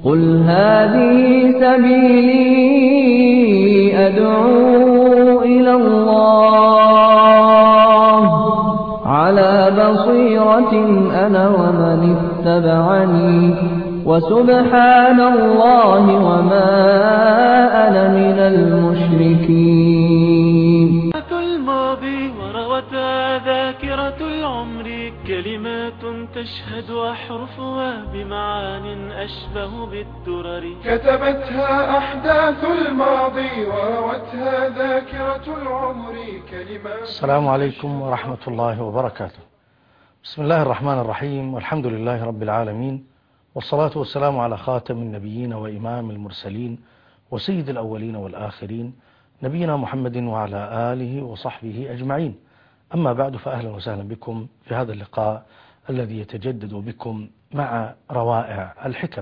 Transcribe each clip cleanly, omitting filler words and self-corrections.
قل هذه سبيلي أدعو إلى الله على بصيرة أنا ومن اتبعني وسبحان الله وما أنا من المشركين. الماضي وروتها ذاكرة العمر، كلمات تشهد أحرفها بمعان أشبه بالدرر، كتبتها أحداث الماضي وروتها ذاكرة العمر كلمات. السلام عليكم ورحمة الله وبركاته. بسم الله الرحمن الرحيم، والحمد لله رب العالمين، والصلاة والسلام على خاتم النبيين وإمام المرسلين وسيد الأولين والآخرين، نبينا محمد وعلى آله وصحبه أجمعين. أما بعد، فأهلا وسهلا بكم في هذا اللقاء الذي يتجدد بكم مع روائع الحكم.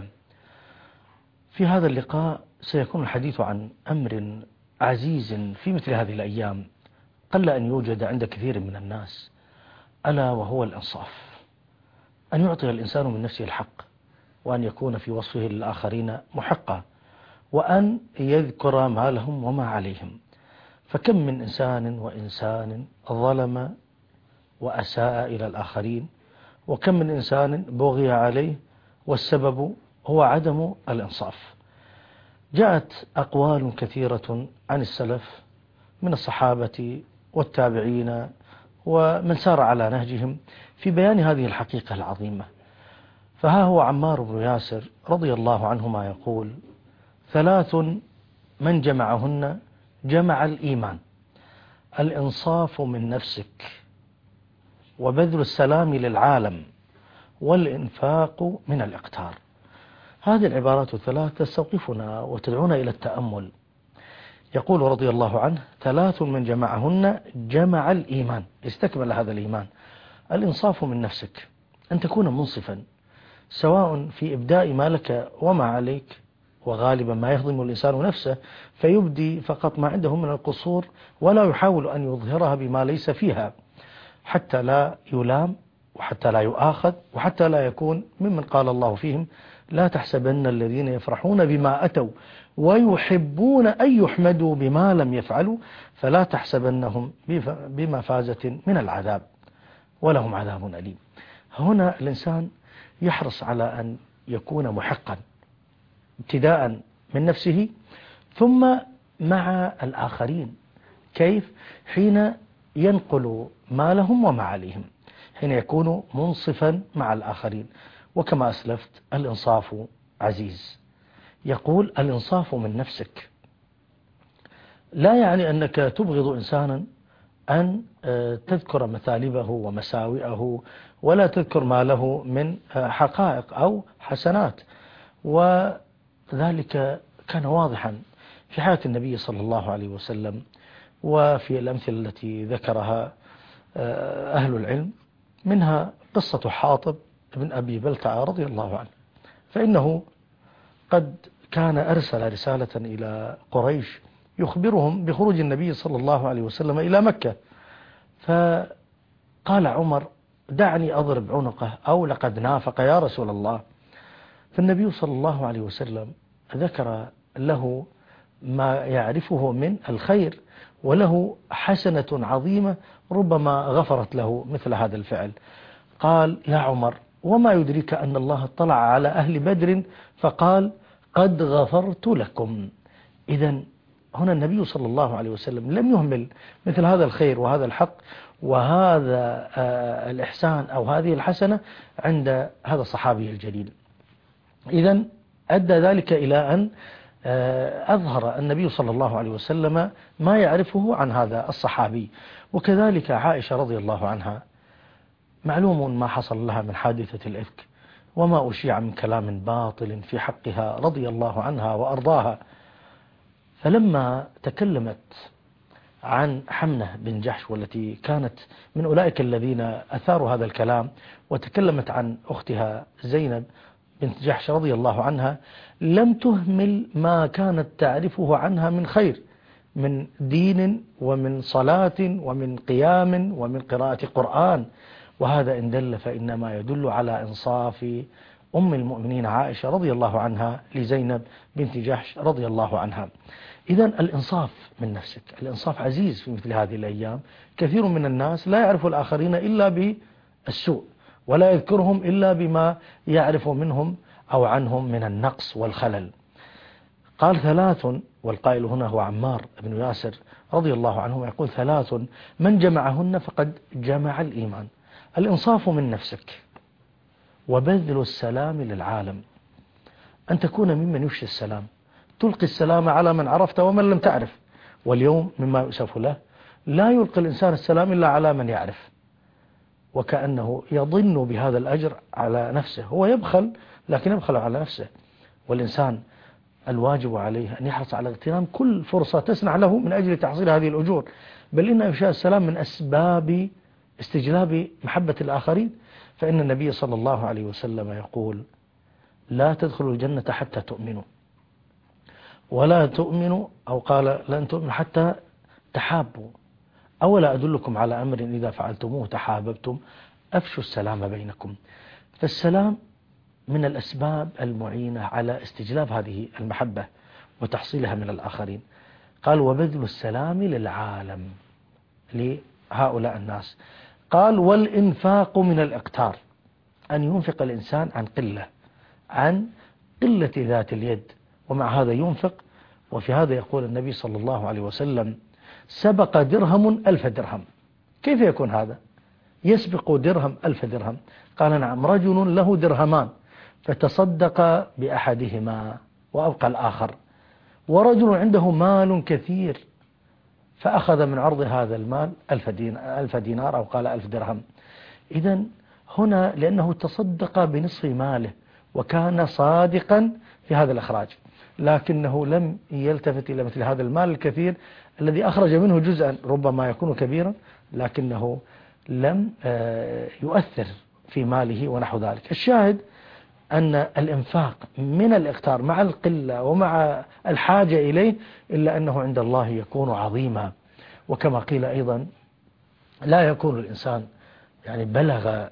في هذا اللقاء سيكون الحديث عن أمر عزيز في مثل هذه الأيام قل أن يوجد عند كثير من الناس، ألا وهو الإنصاف. أن يعطي الإنسان من نفسه الحق، وأن يكون في وصفه للآخرين محقا، وأن يذكر ما لهم وما عليهم. فكم من إنسان وإنسان ظلم وأساء إلى الآخرين، وكم من إنسان بغي عليه والسبب هو عدم الإنصاف. جاءت أقوال كثيرة عن السلف من الصحابة والتابعين ومن سار على نهجهم في بيان هذه الحقيقة العظيمة. فها هو عمار بن ياسر رضي الله عنهما يقول: ثلاث من جمعهن جمع الإيمان: الإنصاف من نفسك، وبذل السلام للعالم، والإنفاق من الإقتار. هذه العبارات الثلاث تستوقفنا وتدعونا إلى التأمل. يقول رضي الله عنه: ثلاث من جمعهن جمع الإيمان. استكمل هذا الإيمان: الإنصاف من نفسك، أن تكون منصفا سواء في إبداء ما لك وما عليك، وغالبا ما يهضم الإنسان نفسه فيبدي فقط ما عنده من القصور، ولا يحاول أن يظهرها بما ليس فيها، حتى لا يلام وحتى لا يؤاخذ وحتى لا يكون ممن قال الله فيهم: لا تحسبن الذين يفرحون بما أتوا ويحبون أن يحمدوا بما لم يفعلوا فلا تحسبنهم بمفازة من العذاب ولهم عذاب أليم. هنا الإنسان يحرص على أن يكون محقا، ابتداء من نفسه ثم مع الآخرين. كيف؟ حين ينقل ما لهم وما عليهم، حين يكون منصفا مع الآخرين. وكما أسلفت، الإنصاف عزيز. يقول: الإنصاف من نفسك، لا يعني أنك تبغض إنسانا أن تذكر مثالبه ومساوئه، ولا تذكر ما له من حقائق أو حسنات. وذلك كان واضحا في حياة النبي صلى الله عليه وسلم، وفي الأمثلة التي ذكرها أهل العلم، منها قصة حاطب بن أبي بلتعة رضي الله عنه. فإنه قد كان أرسل رسالة إلى قريش يخبرهم بخروج النبي صلى الله عليه وسلم إلى مكة. فقال عمر: دعني أضرب عنقه، أو لقد نافق يا رسول الله. فالنبي صلى الله عليه وسلم ذكر له ما يعرفه من الخير، وله حسنة عظيمة ربما غفرت له مثل هذا الفعل. قال: يا عمر، وما يدريك أن الله اطلع على أهل بدر فقال: قد غفرت لكم. إذن هنا النبي صلى الله عليه وسلم لم يهمل مثل هذا الخير وهذا الحق وهذا الإحسان أو هذه الحسنة عند هذا الصحابي الجليل. إذن أدى ذلك إلى أن أظهر النبي صلى الله عليه وسلم ما يعرفه عن هذا الصحابي. وكذلك عائشة رضي الله عنها، معلوم ما حصل لها من حادثة الإفك وما أشيع من كلام باطل في حقها رضي الله عنها وأرضاها. فلما تكلمت عن حمنة بن جحش، والتي كانت من أولئك الذين أثاروا هذا الكلام، وتكلمت عن أختها زينب بنت جحش رضي الله عنها، لم تهمل ما كانت تعرفه عنها من خير، من دين ومن صلاة ومن قيام ومن قراءة قرآن. وهذا إن دل فإنما يدل على إنصاف أم المؤمنين عائشة رضي الله عنها لزينب بنت جحش رضي الله عنها. إذن الإنصاف من نفسك، الإنصاف عزيز في مثل هذه الأيام. كثير من الناس لا يعرف الآخرين إلا بالسوء، ولا يذكرهم إلا بما يعرف منهم أو عنهم من النقص والخلل. قال ثلاث، والقائل هنا هو عمار بن ياسر رضي الله عنه، يقول ثلاث من جمعهن فقد جمع الإيمان: الإنصاف من نفسك، وبذل السلام للعالم، أن تكون ممن يفشي السلام، تلقي السلام على من عرفت ومن لم تعرف. واليوم مما يؤسف له لا يلقي الإنسان السلام إلا على من يعرف، وكأنه يظن بهذا الأجر على نفسه. هو يبخل، لكن يبخل على نفسه. والإنسان الواجب عليه أن يحرص على اغتنام كل فرصة تسنح له من أجل تحصيل هذه الأجور، بل إن إفشاء السلام من أسباب استجلاب محبة الآخرين. فإن النبي صلى الله عليه وسلم يقول: لا تدخلوا الجنة حتى تؤمنوا، ولا تؤمنوا، أو قال لن تؤمنوا حتى تحابوا، أولا أدلكم على أمر إذا فعلتموه تحاببتم، أفشوا السلام بينكم. فالسلام من الأسباب المعينة على استجلاب هذه المحبة وتحصيلها من الآخرين. قال: وبذل السلام للعالم، لهؤلاء الناس. قال: والإنفاق من الإقتار، أن ينفق الإنسان عن قلة ذات اليد، ومع هذا ينفق. وفي هذا يقول النبي صلى الله عليه وسلم: سبق درهم 1000 درهم. كيف يكون هذا؟ يسبق درهم 1000 درهم؟ قال: نعم، رجل له درهمان فتصدق بأحدهما وأبقى الآخر، ورجل عنده مال كثير فأخذ من عرض هذا المال 1000 دينار، أو قال 1000 درهم. إذن هنا لأنه تصدق بنصف ماله وكان صادقا في هذا الإخراج، لكنه لم يلتفت إلى مثل هذا المال الكثير الذي أخرج منه جزءا ربما يكون كبيرا، لكنه لم يؤثر في ماله ونحو ذلك. الشاهد أن الإنفاق من الإقتار مع القلة ومع الحاجة إليه، إلا أنه عند الله يكون عظيما. وكما قيل أيضا: لا يكون الإنسان يعني بلغ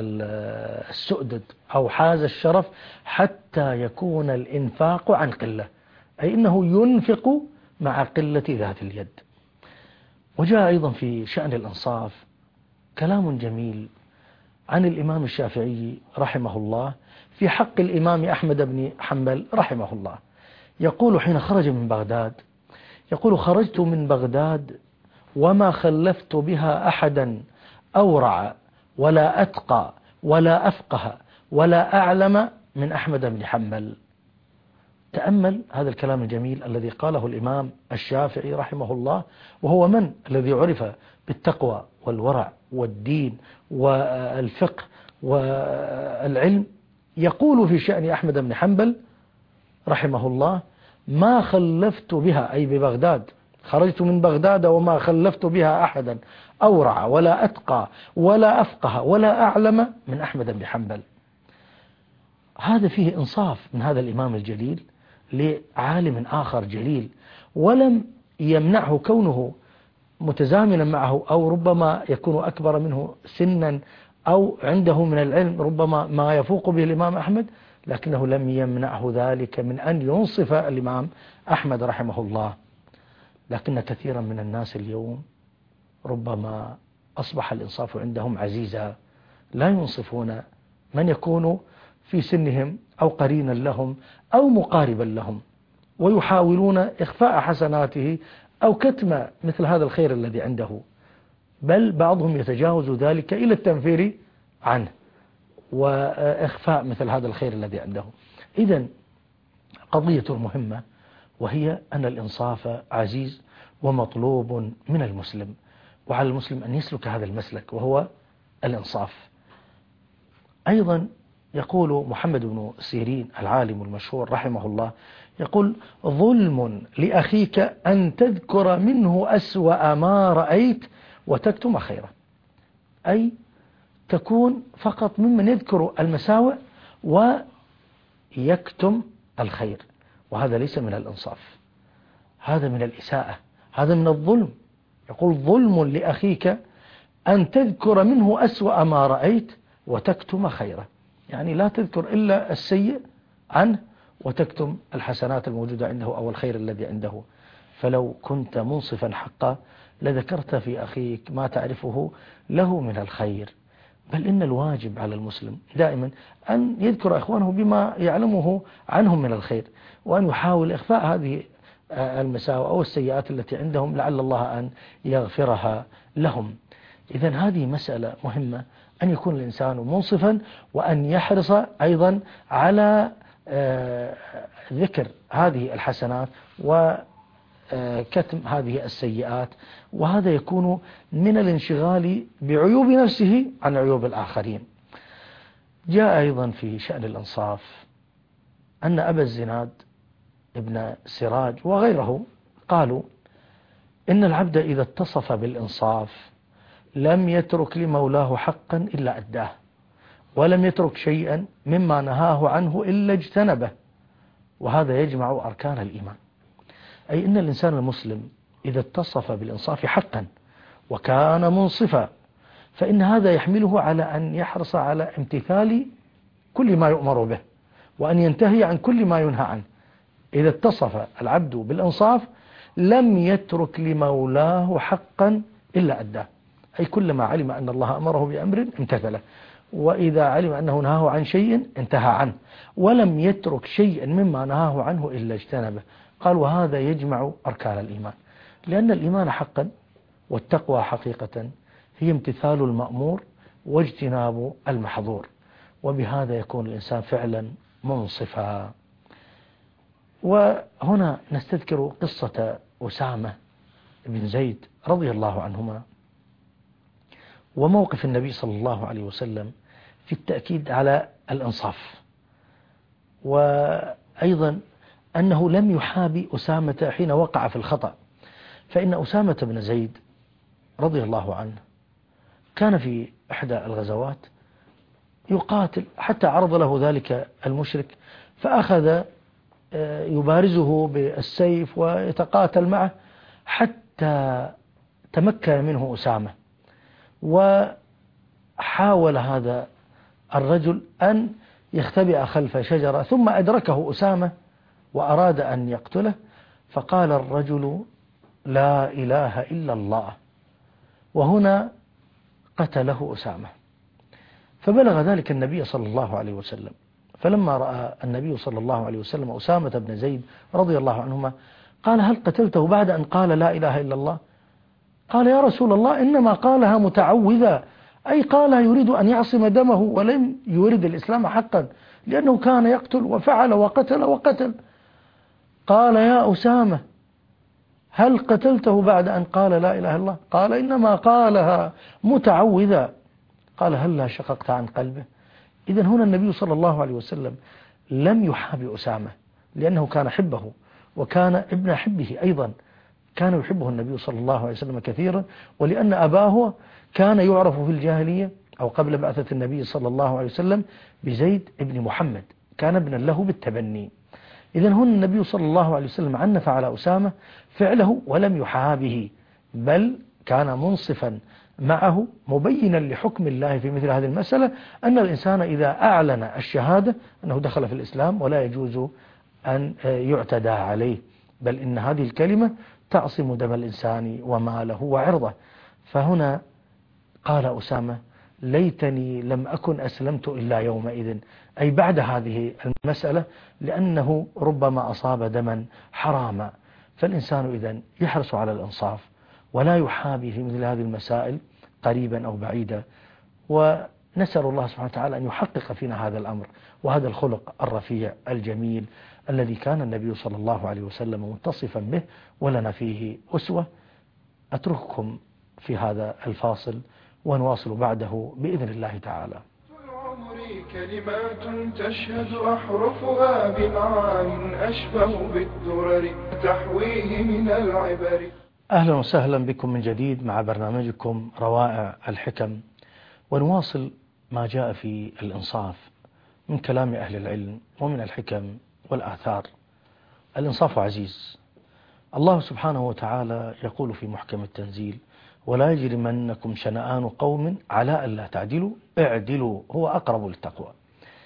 السؤدد أو حاز الشرف حتى يكون الإنفاق عن قلة، أي إنه ينفق مع قلة ذات اليد. وجاء أيضا في شأن الإنصاف كلام جميل عن الإمام الشافعي رحمه الله في حق الإمام أحمد بن حنبل رحمه الله. يقول حين خرج من بغداد، يقول: خرجت من بغداد وما خلفت بها أحدا أورع ولا أتقى ولا أفقه ولا أعلم من أحمد بن حنبل. تأمل هذا الكلام الجميل الذي قاله الإمام الشافعي رحمه الله، وهو من الذي عرف بالتقوى والورع والدين والفقه والعلم. يقول في شأن أحمد بن حنبل رحمه الله: ما خلفت بها، أي ببغداد، خرجت من بغداد وما خلفت بها أحدا أورع ولا أتقى ولا أفقه ولا أعلم من أحمد بن حنبل. هذا فيه إنصاف من هذا الإمام الجليل لعالم آخر جليل، ولم يمنعه كونه متزامنا معه، أو ربما يكون أكبر منه سنا، أو عنده من العلم ربما ما يفوق به الإمام أحمد، لكنه لم يمنعه ذلك من أن ينصف الإمام أحمد رحمه الله. لكن كثيرا من الناس اليوم ربما أصبح الإنصاف عندهم عزيزا، لا ينصفون من يكون في سنهم أو قرينا لهم أو مقاربا لهم، ويحاولون إخفاء حسناته أو كتم مثل هذا الخير الذي عنده، بل بعضهم يتجاوز ذلك إلى التنفير عنه وإخفاء مثل هذا الخير الذي عنده. إذن قضية مهمة، وهي أن الإنصاف عزيز ومطلوب من المسلم، وعلى المسلم أن يسلك هذا المسلك وهو الإنصاف. أيضا يقول محمد بن سيرين العالم المشهور رحمه الله، يقول: ظلم لأخيك أن تذكر منه أسوأ ما رأيت وتكتم خيره، أي تكون فقط ممن يذكر المساوئ ويكتم الخير، وهذا ليس من الإنصاف، هذا من الإساءة، هذا من الظلم. يقول: ظلم لأخيك أن تذكر منه أسوأ ما رأيت وتكتم خيره. يعني لا تذكر إلا السيء عنه وتكتم الحسنات الموجودة عنده أو الخير الذي عنده. فلو كنت منصفا حقا لذكرت في أخيك ما تعرفه له من الخير. بل إن الواجب على المسلم دائما أن يذكر إخوانه بما يعلمه عنهم من الخير، وأن يحاول إخفاء هذه المساوئ أو السيئات التي عندهم لعل الله أن يغفرها لهم. إذن هذه مسألة مهمة، أن يكون الإنسان منصفا، وأن يحرص أيضا على ذكر هذه الحسنات وكتم هذه السيئات، وهذا يكون من الانشغال بعيوب نفسه عن عيوب الآخرين. جاء أيضا في شأن الإنصاف أن أبا الزناد ابن سراج وغيره قالوا إن العبد إذا اتصف بالإنصاف لم يترك لمولاه حقا إلا أداه، ولم يترك شيئا مما نهاه عنه إلا اجتنبه، وهذا يجمع أركان الإيمان. أي إن الإنسان المسلم إذا اتصف بالإنصاف حقا وكان منصفا فإن هذا يحمله على أن يحرص على امتثال كل ما يؤمر به، وأن ينتهي عن كل ما ينهى عنه. إذا اتصف العبد بالإنصاف لم يترك لمولاه حقا إلا أداه، أي كلما علم أن الله أمره بأمر امتثله، وإذا علم أنه نهاه عن شيء انتهى عنه، ولم يترك شيئا مما نهاه عنه إلا اجتنبه. قال وهذا يجمع أركان الإيمان، لأن الإيمان حقا والتقوى حقيقة هي امتثال المأمور واجتناب المحظور، وبهذا يكون الإنسان فعلا منصفا. وهنا نستذكر قصة أسامة بن زيد رضي الله عنهما، وموقف النبي صلى الله عليه وسلم في التأكيد على الإنصاف، وأيضا أنه لم يحابي أسامة حين وقع في الخطأ. فإن أسامة بن زيد رضي الله عنه كان في إحدى الغزوات يقاتل، حتى عرض له ذلك المشرك فأخذ يبارزه بالسيف ويتقاتل معه حتى تمكن منه أسامة، وحاول هذا الرجل أن يختبئ خلف شجرة، ثم أدركه أسامة وأراد أن يقتله، فقال الرجل لا إله إلا الله، وهنا قتله أسامة. فبلغ ذلك النبي صلى الله عليه وسلم، فلما رأى النبي صلى الله عليه وسلم أسامة بن زيد رضي الله عنهما قال هل قتلته بعد أن قال لا إله إلا الله؟ قال يا رسول الله إنما قالها متعوذا، أي قالها يريد أن يعصم دمه، ولم يريد الإسلام حقا، لأنه كان يقتل وفعل وقتل. قال يا أسامة هل قتلته بعد أن قال لا إله إلا الله؟ قال إنما قالها متعوذا. قال هل لا شققت عن قلبه؟ إذن هنا النبي صلى الله عليه وسلم لم يحابي أسامة، لأنه كان حبه وكان ابن حبه أيضا، كان يحبه النبي صلى الله عليه وسلم كثيرا، ولأن أباه كان يعرف في الجاهلية أو قبل بعثة النبي صلى الله عليه وسلم بزيد ابن محمد، كان ابنا له بالتبني. إذن هنا النبي صلى الله عليه وسلم عنف على أسامة فعله ولم يحابه، بل كان منصفا معه مبينا لحكم الله في مثل هذه المسألة، أن الإنسان إذا أعلن الشهادة أنه دخل في الإسلام ولا يجوز أن يعتدى عليه، بل إن هذه الكلمة تعصم دم الإنسان وماله وعرضه. فهنا قال أسامة ليتني لم أكن أسلمت إلا يومئذ، أي بعد هذه المسألة، لأنه ربما أصاب دما حراما. فالإنسان إذن يحرص على الإنصاف ولا يحابي في مثل هذه المسائل قريبا أو بعيدا، ونسأل الله سبحانه وتعالى أن يحقق فينا هذا الأمر وهذا الخلق الرفيع الجميل الذي كان النبي صلى الله عليه وسلم متصفا به ولنا فيه أسوة. أترككم في هذا الفاصل ونواصل بعده بإذن الله تعالى. كلمات تشهد أحرفها بمعان أشبه بالدرر تحويه من العبر. أهلا وسهلا بكم من جديد مع برنامجكم روائع الحكم، ونواصل ما جاء في الإنصاف من كلام أهل العلم ومن الحكم والآثار. الإنصاف عزيز، الله سبحانه وتعالى يقول في محكم التنزيل ولا يجرمنكم شنآن قوم على ألا تعدلوا اعدلوا هو أقرب للتقوى.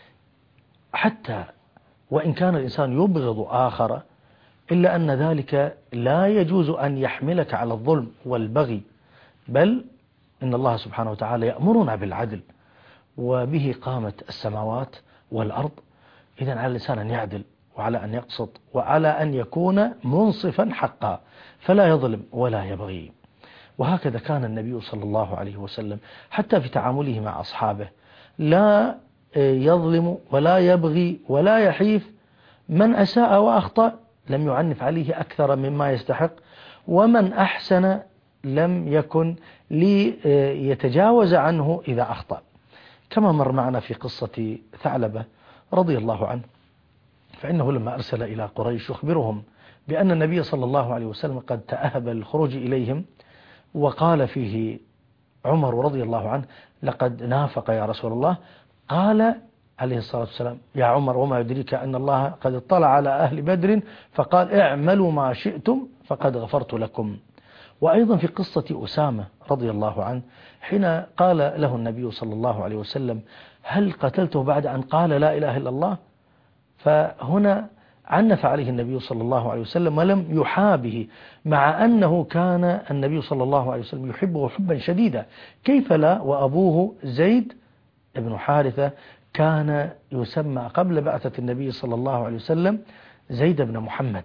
حتى وإن كان الإنسان يبغض آخر إلا أن ذلك لا يجوز أن يحملك على الظلم والبغي، بل إن الله سبحانه وتعالى يأمرنا بالعدل، وبه قامت السماوات والأرض. إذن على الإنسان أن يعدل، وعلى أن يقسط، وعلى أن يكون منصفا حقا، فلا يظلم ولا يبغي. وهكذا كان النبي صلى الله عليه وسلم حتى في تعامله مع أصحابه، لا يظلم ولا يبغي ولا يحيف. من أساء وأخطأ لم يعنف عليه أكثر مما يستحق، ومن أحسن لم يكن ليتجاوز عنه إذا أخطأ. كما مر معنا في قصة ثعلبة رضي الله عنه، فإنه لما أرسل إلى قريش يخبرهم بأن النبي صلى الله عليه وسلم قد تأهب الخروج إليهم، وقال فيه عمر رضي الله عنه: لقد نافق يا رسول الله. قال عليه الصلاة والسلام: يا عمر، وما يدريك أن الله قد اطلع على أهل بدر فقال: اعملوا ما شئتم فقد غفرت لكم. وأيضا في قصة أسامة رضي الله عنه، حين قال له النبي صلى الله عليه وسلم: هل قتلته بعد أن قال لا إله إلا الله؟ فهنا عنف عليه النبي صلى الله عليه وسلم ولم يحابه، مع أنه كان النبي صلى الله عليه وسلم يحبه حبا شديدا. كيف لا وأبوه زيد بن حارثة كان يسمى قبل بعثة النبي صلى الله عليه وسلم زيد بن محمد.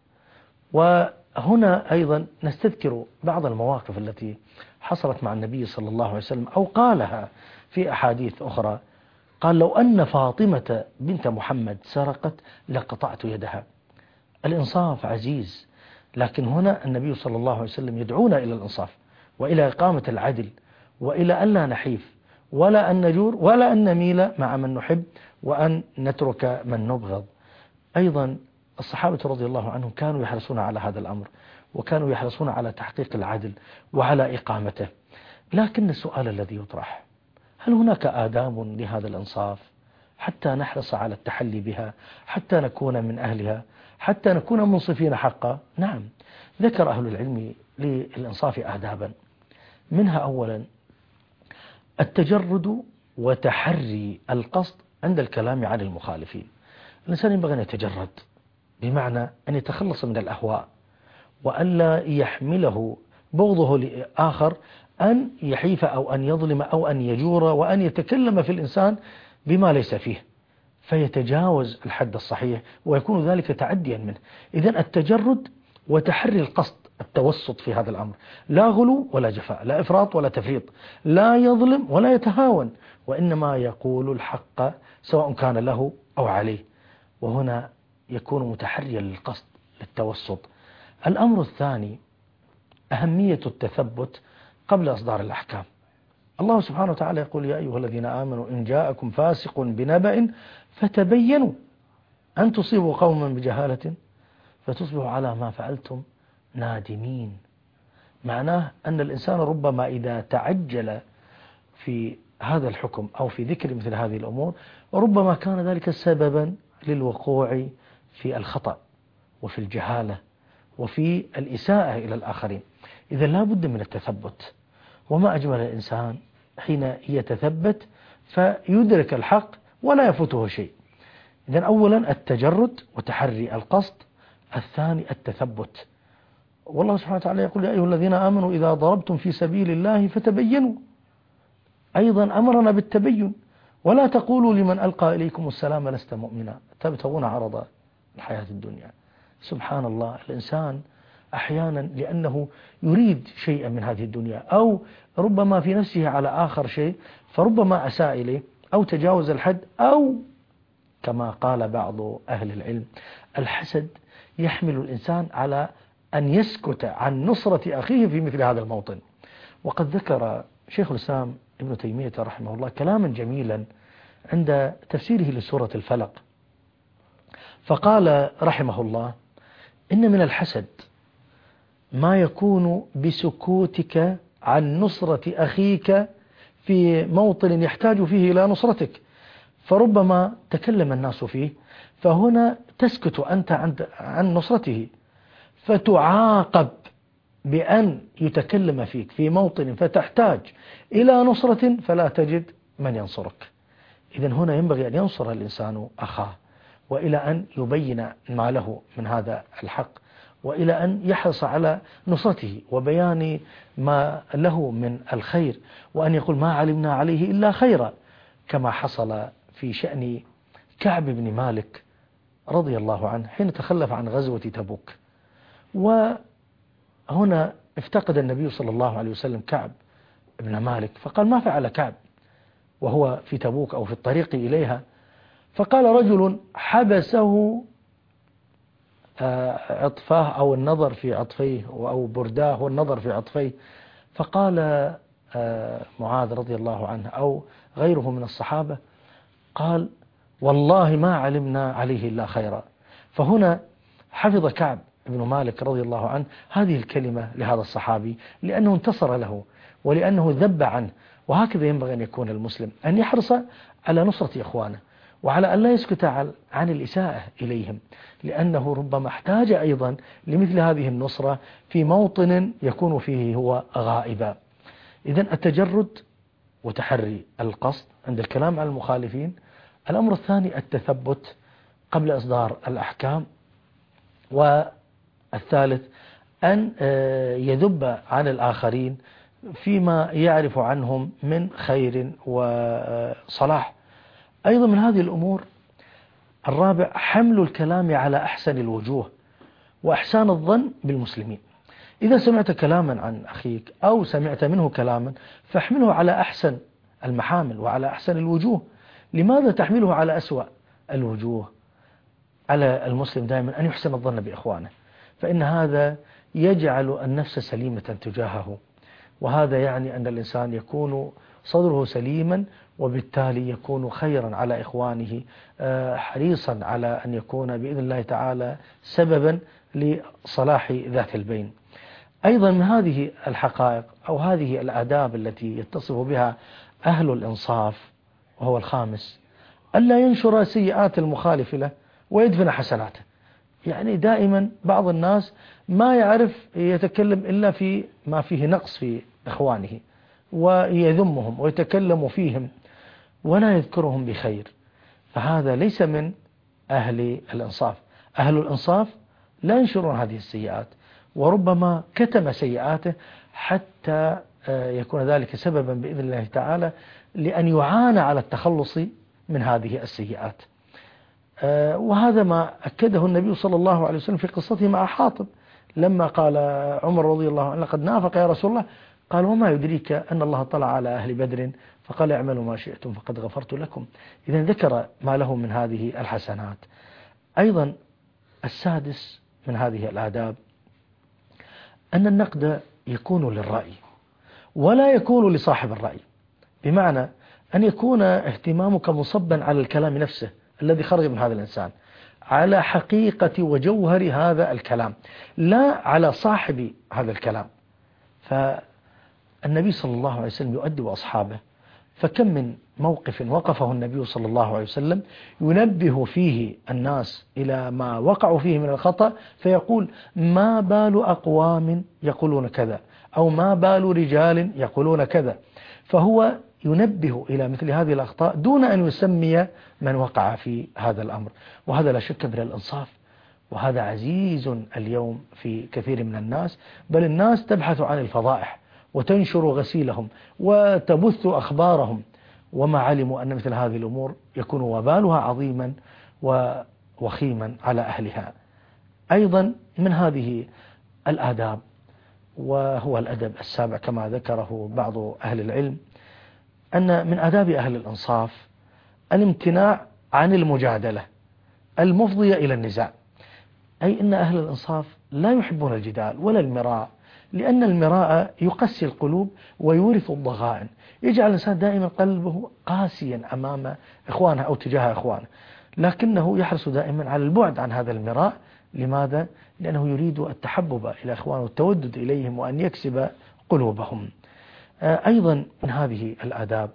وهنا أيضا نستذكر بعض المواقف التي حصلت مع النبي صلى الله عليه وسلم، أو قالها في أحاديث أخرى. قال: لو أن فاطمة بنت محمد سرقت لقطعت يدها. الإنصاف عزيز، لكن هنا النبي صلى الله عليه وسلم يدعونا إلى الإنصاف وإلى إقامة العدل، وإلى أن لا نحيف ولا أن نجور ولا أن نميل مع من نحب، وأن نترك من نبغض. أيضا الصحابة رضي الله عنهم كانوا يحرصون على هذا الأمر، وكانوا يحرصون على تحقيق العدل وعلى إقامته. لكن السؤال الذي يطرح: هل هناك آداب لهذا الإنصاف حتى نحرص على التحلي بها، حتى نكون من أهلها، حتى نكون منصفين حقا؟ نعم، ذكر أهل العلم للإنصاف آدابا، منها أولا التجرد وتحري القصد عند الكلام عن المخالفين. الإنسان ينبغي أن يتجرد، بمعنى أن يتخلص من الأهواء، وألا يحمله بغضه لآخر أن يحيف أو أن يظلم أو أن يجور وأن يتكلم في الإنسان بما ليس فيه، فيتجاوز الحد الصحيح ويكون ذلك تعديا منه. إذن التجرد وتحري القصد، التوسط في هذا الأمر، لا غلو ولا جفاء، لا إفراط ولا تفريط، لا يظلم ولا يتهاون، وإنما يقول الحق سواء كان له أو عليه. وهنا يكون متحريا للقصد، للتوسط. الأمر الثاني أهمية التثبت قبل إصدار الأحكام. الله سبحانه وتعالى يقول: يا أيها الذين آمنوا إن جاءكم فاسق بنبأ فتبينوا أن تصيبوا قوما بجهالة فتصبحوا على ما فعلتم نادمين. معناه أن الإنسان ربما إذا تعجل في هذا الحكم أو في ذكر مثل هذه الأمور، وربما كان ذلك سببا للوقوع في الخطأ وفي الجهالة وفي الإساءة إلى الآخرين. إذا لا بد من التثبت، وما أجمل الإنسان حين يتثبت فيدرك الحق ولا يفوته شيء. إذن أولا التجرد وتحري القصد، الثاني التثبت. والله سبحانه وتعالى يقول: يا أيها الذين آمنوا إذا ضربتم في سبيل الله فتبينوا. أيضا أمرنا بالتبين: ولا تقولوا لمن ألقى إليكم السلام لست مؤمنا تبتغون عرض الحياة الدنيا. سبحان الله، الإنسان أحيانا لأنه يريد شيئا من هذه الدنيا، أو ربما في نفسه على آخر شيء، فربما أساء إليه أو تجاوز الحد، أو كما قال بعض أهل العلم: الحسد يحمل الإنسان على أن يسكت عن نصرة أخيه في مثل هذا الموطن. وقد ذكر شيخ الإسلام ابن تيمية رحمه الله كلاما جميلا عند تفسيره لسورة الفلق، فقال رحمه الله: إن من الحسد ما يكون بسكوتك عن نصرة أخيك في موطن يحتاج فيه إلى نصرتك، فربما تكلم الناس فيه، فهنا تسكت أنت عن نصرته، فتعاقب بأن يتكلم فيك في موطن فتحتاج إلى نصرة فلا تجد من ينصرك. إذن هنا ينبغي أن ينصر الإنسان أخاه، وإلى أن يبين ما له من هذا الحق، وإلى أن يحرص على نصرته وبيان ما له من الخير، وأن يقول ما علمنا عليه إلا خيرا، كما حصل في شأن كعب بن مالك رضي الله عنه حين تخلف عن غزوة تبوك. وهنا افتقد النبي صلى الله عليه وسلم كعب بن مالك، فقال ما فعل كعب وهو في تبوك أو في الطريق إليها؟ فقال رجل حبسه عطفاه أو النظر في عطفيه أو برداه والنظر في عطفيه. فقال معاذ رضي الله عنه أو غيره من الصحابة قال والله ما علمنا عليه إلا خيرا. فهنا حفظ كعب بن مالك رضي الله عنه هذه الكلمة لهذا الصحابي لأنه انتصر له ولأنه ذب عنه. وهكذا ينبغي أن يكون المسلم، أن يحرص على نصرة إخوانه وعلى أن لا يسكت عن الإساءة إليهم، لأنه ربما احتاج أيضا لمثل هذه النصرة في موطن يكون فيه هو غائبا. إذن التجرد وتحري القصد عند الكلام عن المخالفين. الأمر الثاني التثبت قبل إصدار الأحكام. والثالث أن يذب عن الآخرين فيما يعرف عنهم من خير وصلاح. أيضا من هذه الأمور الرابع حمل الكلام على أحسن الوجوه وأحسان الظن بالمسلمين. إذا سمعت كلاما عن أخيك أو سمعت منه كلاما فاحمله على أحسن المحامل وعلى أحسن الوجوه. لماذا تحمله على أسوأ الوجوه؟ على المسلم دائما أن يحسن الظن بإخوانه، فإن هذا يجعل النفس سليمة تجاهه، وهذا يعني أن الإنسان يكون صدره سليما وبالتالي يكون خيرا على إخوانه، حريصا على أن يكون بإذن الله تعالى سببا لصلاح ذات البين. أيضا من هذه الحقائق أو هذه الآداب التي يتصف بها أهل الإنصاف وهو الخامس ألا ينشر سيئات المخالف له ويدفن حسناته. يعني دائما بعض الناس ما يعرف يتكلم إلا في ما فيه نقص في إخوانه ويذمهم ويتكلم فيهم ولا يذكرهم بخير، فهذا ليس من أهل الإنصاف. أهل الإنصاف لا ينشرون هذه السيئات، وربما كتم سيئاته حتى يكون ذلك سببا بإذن الله تعالى لأن يعانى على التخلص من هذه السيئات. وهذا ما أكده النبي صلى الله عليه وسلم في قصته مع حاطب لما قال عمر رضي الله عنه لقد نافق يا رسول الله، قال وما يدريك أن الله طلع على أهل بدر فقال اعملوا ما شئتم فقد غفرت لكم. إذا ذكر ما له من هذه الحسنات. أيضا السادس من هذه الآداب أن النقد يكون للرأي ولا يكون لصاحب الرأي، بمعنى أن يكون اهتمامك مصبا على الكلام نفسه الذي خرج من هذا الإنسان، على حقيقة وجوهر هذا الكلام، لا على صاحب هذا الكلام. فالنبي صلى الله عليه وسلم يؤدب أصحابه، فكم من موقف وقفه النبي صلى الله عليه وسلم ينبه فيه الناس إلى ما وقعوا فيه من الخطأ، فيقول ما بال أقوام يقولون كذا، أو ما بال رجال يقولون كذا. فهو ينبه إلى مثل هذه الأخطاء دون أن يسمي من وقع في هذا الأمر، وهذا لا شك من الإنصاف، وهذا عزيز اليوم في كثير من الناس، بل الناس تبحث عن الفضائح وتنشر غسيلهم وتبث أخبارهم، وما علموا أن مثل هذه الأمور يكون وبالها عظيما ووخيما على أهلها. أيضا من هذه الآداب وهو الأدب السابع كما ذكره بعض أهل العلم، أن من آداب أهل الإنصاف الامتناع عن المجادلة المفضية إلى النزاع. أي أن أهل الإنصاف لا يحبون الجدال ولا المراء، لأن المراء يقسي القلوب ويورث الضغائن، يجعل الإنسان دائما قلبه قاسيا أمام إخوانه أو تجاه إخوانه، لكنه يحرص دائما على البعد عن هذا المراء. لماذا؟ لأنه يريد التحبب إلى إخوانه والتودد إليهم وأن يكسب قلوبهم. أيضا من هذه الآداب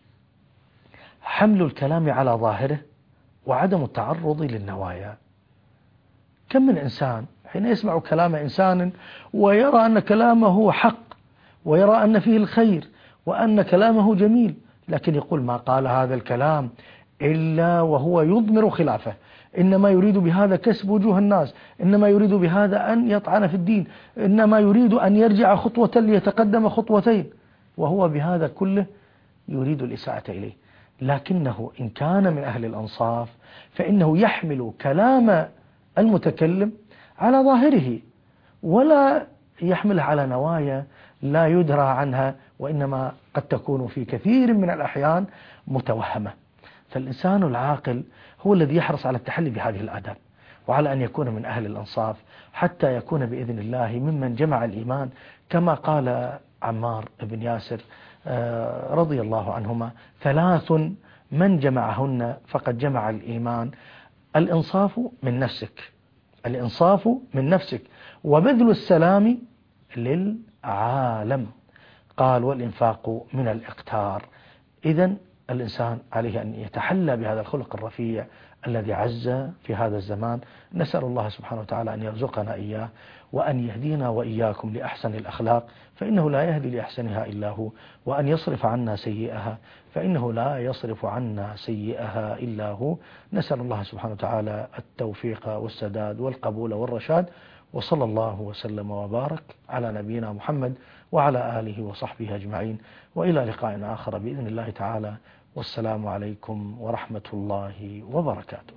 حمل الكلام على ظاهره وعدم التعرض للنوايا. كم من إنسان حين يسمع كلام إنسان ويرى أن كلامه حق ويرى أن فيه الخير وأن كلامه جميل، لكن يقول ما قال هذا الكلام إلا وهو يضمر خلافه، إنما يريد بهذا كسب وجوه الناس، إنما يريد بهذا أن يطعن في الدين، إنما يريد أن يرجع خطوة ليتقدم خطوتين، وهو بهذا كله يريد الإساءة إليه. لكنه إن كان من أهل الأنصاف فإنه يحمل كلام المتكلم على ظاهره، ولا يحمله على نوايا لا يدرى عنها، وإنما قد تكون في كثير من الأحيان متوهمة. فالإنسان العاقل هو الذي يحرص على التحلي بهذه الآداب، وعلى أن يكون من أهل الأنصاف، حتى يكون بإذن الله ممن جمع الإيمان، كما قال عمار بن ياسر رضي الله عنهما: 3 من جمعهن فقد جمع الإيمان: الإنصاف من نفسك، الإنصاف من نفسك، وبذل السلام للعالم. قال: والإنفاق من الإقتار. إذن الإنسان عليه أن يتحلى بهذا الخلق الرفيع الذي عز في هذا الزمان. نسأل الله سبحانه وتعالى أن يرزقنا إياه، وأن يهدينا وإياكم لأحسن الأخلاق، فإنه لا يهدي لأحسنها إلا هو، وأن يصرف عنا سيئها، فإنه لا يصرف عنا سيئها إلا هو. نسأل الله سبحانه وتعالى التوفيق والسداد والقبول والرشاد، وصلى الله وسلم وبارك على نبينا محمد وعلى آله وصحبه أجمعين، وإلى لقاء آخر بإذن الله تعالى، والسلام عليكم ورحمة الله وبركاته.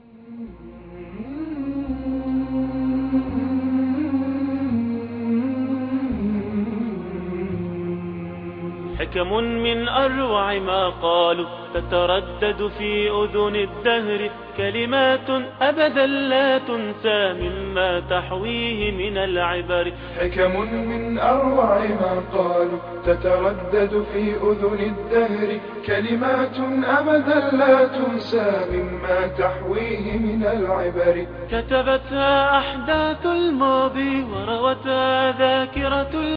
حكم من أروع ما قالوا تتردد في أذن الدهر، كلمات أبدا لا تنسى مما تحويه من العبر. حكم من أروع ما قالوا تتردد في أذن الدهر، كلمات أبدا لا تنسى مما تحويه من العبر. كتبتها أحداث الماضي وروتها ذاكرة